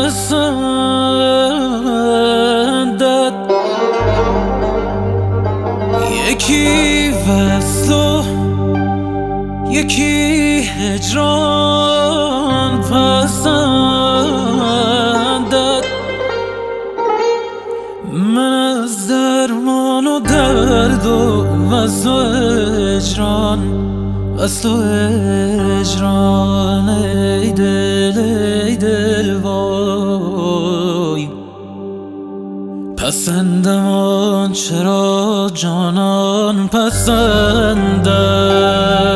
پسندد، یکی وصل و یکی هجران پسندد. من از درمان و درد و وصل و هجران، وصل و هجران، ای دل وای. پسندم آن چرا جانان پسندد.